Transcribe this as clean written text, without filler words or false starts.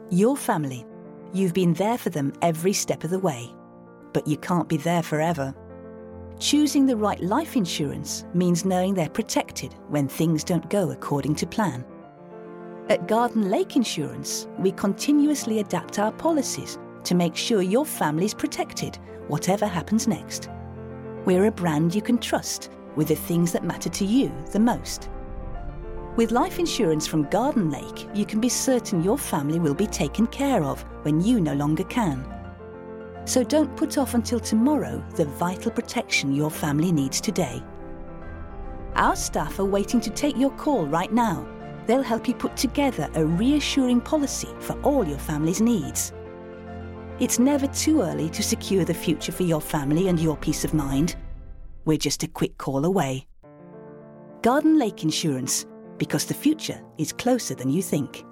Your family. You've been there for them every step of the way. But you can't be there forever. Choosing the right life insurance means knowing they're protected when things don't go according to plan. At Garden Lake Insurance, we continuously adapt our policies to make sure your family's protected, whatever happens next. We're a brand you can trust with the things that matter to you the most. With life insurance from Garden Lake, you can be certain your family will be taken care of when you no longer can. So don't put off until tomorrow the vital protection your family needs today. Our staff are waiting to take your call right now. They'll help you put together a reassuring policy for all your family's needs. It's never too early to secure the future for your family and your peace of mind. We're just a quick call away. Garden Lake Insurance, because the future is closer than you think.